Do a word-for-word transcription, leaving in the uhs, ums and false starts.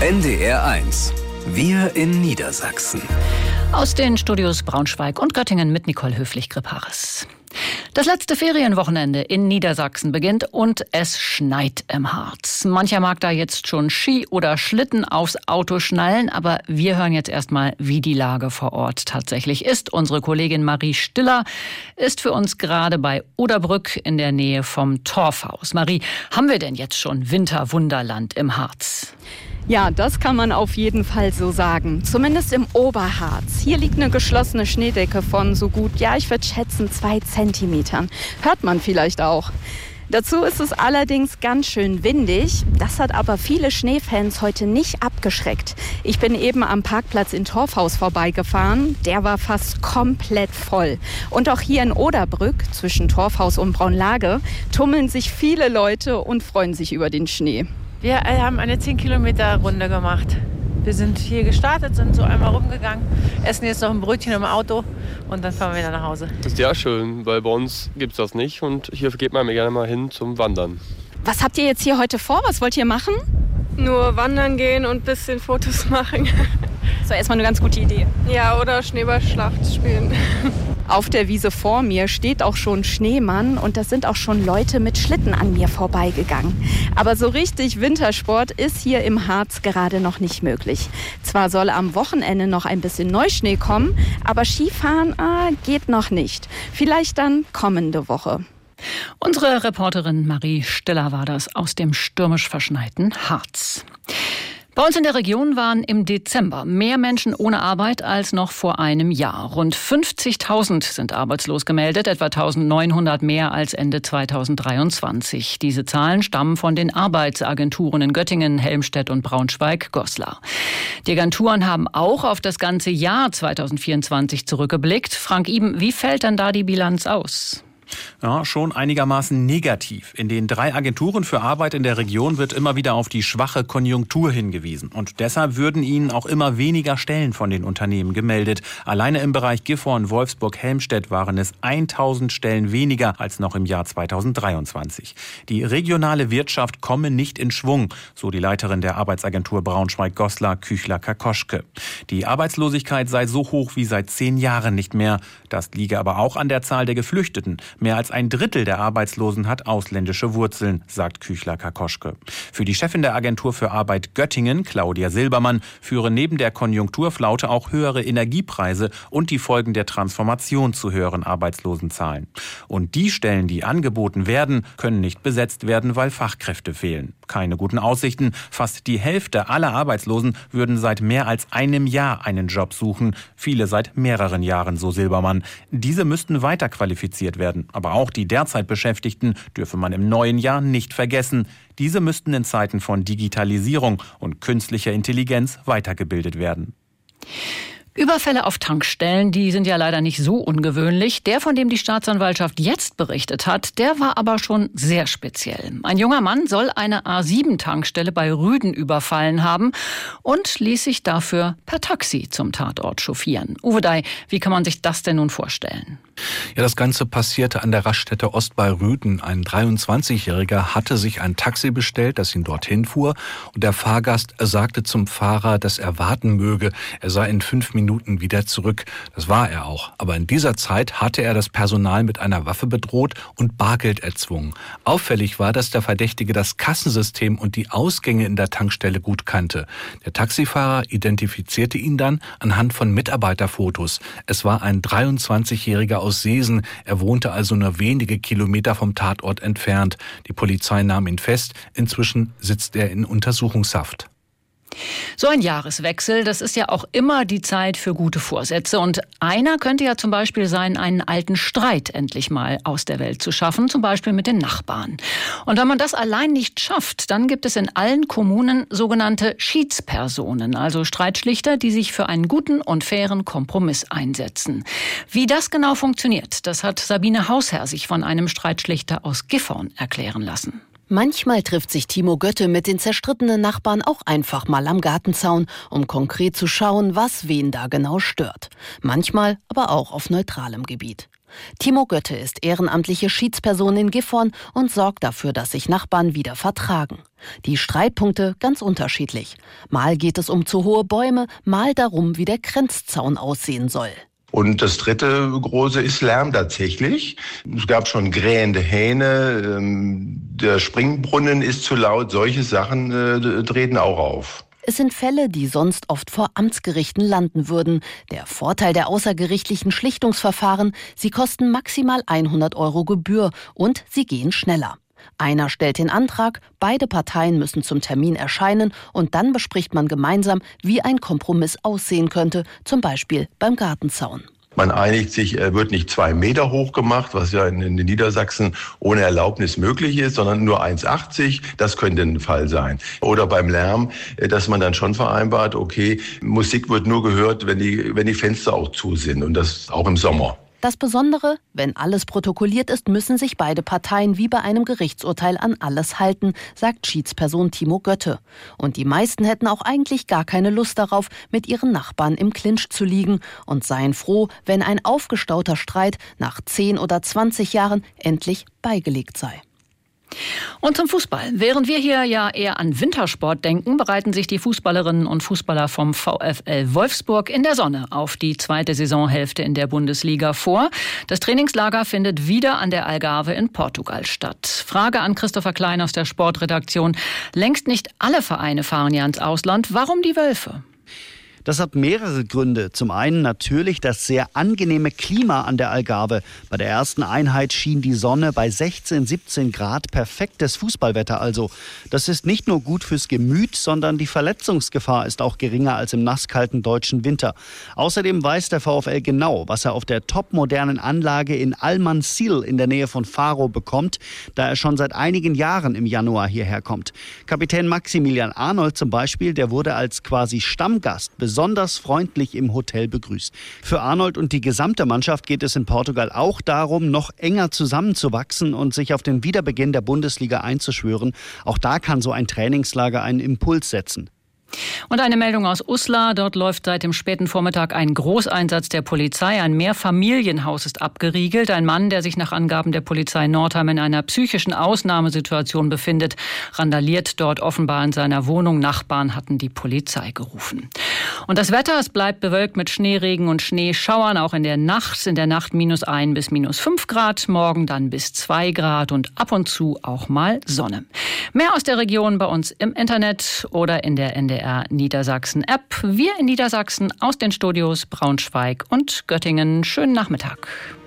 N D R eins. Wir in Niedersachsen. Aus den Studios Braunschweig und Göttingen mit Nicole Höflich-Gripparis. Das letzte Ferienwochenende in Niedersachsen beginnt und es schneit im Harz. Mancher mag da jetzt schon Ski oder Schlitten aufs Auto schnallen, aber wir hören jetzt erstmal, wie die Lage vor Ort tatsächlich ist. Unsere Kollegin Marie Stiller ist für uns gerade bei Oderbrück in der Nähe vom Torfhaus. Marie, haben wir denn jetzt schon Winterwunderland im Harz? Ja, das kann man auf jeden Fall so sagen. Zumindest im Oberharz. Hier liegt eine geschlossene Schneedecke von so gut, ja, ich würde schätzen, zwei Zentimetern. Hört man vielleicht auch. Dazu ist es allerdings ganz schön windig. Das hat aber viele Schneefans heute nicht abgeschreckt. Ich bin eben am Parkplatz in Torfhaus vorbeigefahren. Der war fast komplett voll. Und auch hier in Oderbrück, zwischen Torfhaus und Braunlage, tummeln sich viele Leute und freuen sich über den Schnee. Wir haben eine zehn Kilometer Runde gemacht. Wir sind hier gestartet, sind so einmal rumgegangen, essen jetzt noch ein Brötchen im Auto und dann fahren wir wieder nach Hause. Das ist ja schön, weil bei uns gibt es das nicht und hier geht man gerne mal hin zum Wandern. Was habt ihr jetzt hier heute vor? Was wollt ihr machen? Nur wandern gehen und ein bisschen Fotos machen. Das war erstmal eine ganz gute Idee. Ja, oder Schneeballschlacht spielen. Auf der Wiese vor mir steht auch schon Schneemann und das sind auch schon Leute mit Schlitten an mir vorbeigegangen. Aber so richtig Wintersport ist hier im Harz gerade noch nicht möglich. Zwar soll am Wochenende noch ein bisschen Neuschnee kommen, aber Skifahren ah, geht noch nicht. Vielleicht dann kommende Woche. Unsere Reporterin Marie Stiller war das aus dem stürmisch verschneiten Harz. Bei uns in der Region waren im Dezember mehr Menschen ohne Arbeit als noch vor einem Jahr. Rund fünfzigtausend sind arbeitslos gemeldet, etwa eintausendneunhundert mehr als Ende zweitausenddreiundzwanzig. Diese Zahlen stammen von den Arbeitsagenturen in Göttingen, Helmstedt und Braunschweig-Goslar. Die Agenturen haben auch auf das ganze Jahr zweitausendvierundzwanzig zurückgeblickt. Frank Iben, wie fällt denn da die Bilanz aus? Ja, schon einigermaßen negativ. In den drei Agenturen für Arbeit in der Region wird immer wieder auf die schwache Konjunktur hingewiesen. Und deshalb würden ihnen auch immer weniger Stellen von den Unternehmen gemeldet. Alleine im Bereich Gifhorn, Wolfsburg, Helmstedt waren es tausend Stellen weniger als noch im Jahr zweitausenddreiundzwanzig. Die regionale Wirtschaft komme nicht in Schwung, so die Leiterin der Arbeitsagentur Braunschweig-Goslar, Küchler-Kakoschke. Die Arbeitslosigkeit sei so hoch wie seit zehn Jahren nicht mehr. Das liege aber auch an der Zahl der Geflüchteten. Mehr als ein Drittel der Arbeitslosen hat ausländische Wurzeln, sagt Küchler-Kakoschke. Für die Chefin der Agentur für Arbeit Göttingen, Claudia Silbermann, führen neben der Konjunkturflaute auch höhere Energiepreise und die Folgen der Transformation zu höheren Arbeitslosenzahlen. Und die Stellen, die angeboten werden, können nicht besetzt werden, weil Fachkräfte fehlen. Keine guten Aussichten. Fast die Hälfte aller Arbeitslosen würden seit mehr als einem Jahr einen Job suchen. Viele seit mehreren Jahren, so Silbermann. Diese müssten weiter qualifiziert werden. Aber auch die derzeit Beschäftigten dürfe man im neuen Jahr nicht vergessen. Diese müssten in Zeiten von Digitalisierung und künstlicher Intelligenz weitergebildet werden. Überfälle auf Tankstellen, die sind ja leider nicht so ungewöhnlich. Der, von dem die Staatsanwaltschaft jetzt berichtet hat, der war aber schon sehr speziell. Ein junger Mann soll eine A sieben Tankstelle bei Rüden überfallen haben und ließ sich dafür per Taxi zum Tatort chauffieren. Uwe Dai, wie kann man sich das denn nun vorstellen? Ja, das Ganze passierte an der Raststätte Ost bei Rüden. Ein dreiundzwanzigjähriger hatte sich ein Taxi bestellt, das ihn dorthin fuhr. Und der Fahrgast sagte zum Fahrer, dass er warten möge. Er sei in fünf Minuten wieder zurück. Das war er auch. Aber in dieser Zeit hatte er das Personal mit einer Waffe bedroht und Bargeld erzwungen. Auffällig war, dass der Verdächtige das Kassensystem und die Ausgänge in der Tankstelle gut kannte. Der Taxifahrer identifizierte ihn dann anhand von Mitarbeiterfotos. Es war ein dreiundzwanzigjähriger aus Seesen. Er wohnte also nur wenige Kilometer vom Tatort entfernt. Die Polizei nahm ihn fest. Inzwischen sitzt er in Untersuchungshaft. So ein Jahreswechsel, das ist ja auch immer die Zeit für gute Vorsätze. Und einer könnte ja zum Beispiel sein, einen alten Streit endlich mal aus der Welt zu schaffen, zum Beispiel mit den Nachbarn. Und wenn man das allein nicht schafft, dann gibt es in allen Kommunen sogenannte Schiedspersonen, also Streitschlichter, die sich für einen guten und fairen Kompromiss einsetzen. Wie das genau funktioniert, das hat Sabine Hausherr sich von einem Streitschlichter aus Gifhorn erklären lassen. Manchmal trifft sich Timo Götte mit den zerstrittenen Nachbarn auch einfach mal am Gartenzaun, um konkret zu schauen, was wen da genau stört. Manchmal aber auch auf neutralem Gebiet. Timo Götte ist ehrenamtliche Schiedsperson in Gifhorn und sorgt dafür, dass sich Nachbarn wieder vertragen. Die Streitpunkte ganz unterschiedlich. Mal geht es um zu hohe Bäume, mal darum, wie der Grenzzaun aussehen soll. Und das dritte große ist Lärm tatsächlich. Es gab schon krähende Hähne, der Springbrunnen ist zu laut, solche Sachen äh, treten auch auf. Es sind Fälle, die sonst oft vor Amtsgerichten landen würden. Der Vorteil der außergerichtlichen Schlichtungsverfahren, sie kosten maximal hundert Euro Gebühr und sie gehen schneller. Einer stellt den Antrag, beide Parteien müssen zum Termin erscheinen und dann bespricht man gemeinsam, wie ein Kompromiss aussehen könnte, zum Beispiel beim Gartenzaun. Man einigt sich, er wird nicht zwei Meter hoch gemacht, was ja in, in Niedersachsen ohne Erlaubnis möglich ist, sondern nur eins Komma achtzig. Das könnte ein Fall sein. Oder beim Lärm, dass man dann schon vereinbart, okay, Musik wird nur gehört, wenn die, wenn die Fenster auch zu sind und das auch im Sommer. Das Besondere, wenn alles protokolliert ist, müssen sich beide Parteien wie bei einem Gerichtsurteil an alles halten, sagt Schiedsperson Timo Götte. Und die meisten hätten auch eigentlich gar keine Lust darauf, mit ihren Nachbarn im Clinch zu liegen und seien froh, wenn ein aufgestauter Streit nach zehn oder zwanzig Jahren endlich beigelegt sei. Und zum Fußball. Während wir hier ja eher an Wintersport denken, bereiten sich die Fußballerinnen und Fußballer vom VfL Wolfsburg in der Sonne auf die zweite Saisonhälfte in der Bundesliga vor. Das Trainingslager findet wieder an der Algarve in Portugal statt. Frage an Christopher Klein aus der Sportredaktion. Längst nicht alle Vereine fahren ja ins Ausland. Warum die Wölfe? Das hat mehrere Gründe. Zum einen natürlich das sehr angenehme Klima an der Algarve. Bei der ersten Einheit schien die Sonne bei sechzehn, siebzehn Grad. Perfektes Fußballwetter also. Das ist nicht nur gut fürs Gemüt, sondern die Verletzungsgefahr ist auch geringer als im nasskalten deutschen Winter. Außerdem weiß der VfL genau, was er auf der topmodernen Anlage in Almansil in der Nähe von Faro bekommt, da er schon seit einigen Jahren im Januar hierher kommt. Kapitän Maximilian Arnold zum Beispiel, der wurde als quasi Stammgast besonders freundlich im Hotel begrüßt. Für Arnold und die gesamte Mannschaft geht es in Portugal auch darum, noch enger zusammenzuwachsen und sich auf den Wiederbeginn der Bundesliga einzuschwören. Auch da kann so ein Trainingslager einen Impuls setzen. Und eine Meldung aus Uslar. Dort läuft seit dem späten Vormittag ein Großeinsatz der Polizei. Ein Mehrfamilienhaus ist abgeriegelt. Ein Mann, der sich nach Angaben der Polizei Nordheim in einer psychischen Ausnahmesituation befindet, randaliert dort offenbar in seiner Wohnung. Nachbarn hatten die Polizei gerufen. Und das Wetter, es bleibt bewölkt mit Schneeregen und Schneeschauern, auch in der Nacht. In der Nacht minus ein bis minus fünf Grad, morgen dann bis zwei Grad und ab und zu auch mal Sonne. Mehr aus der Region bei uns im Internet oder in der N D R Niedersachsen App. Wir in Niedersachsen aus den Studios Braunschweig und Göttingen. Schönen Nachmittag.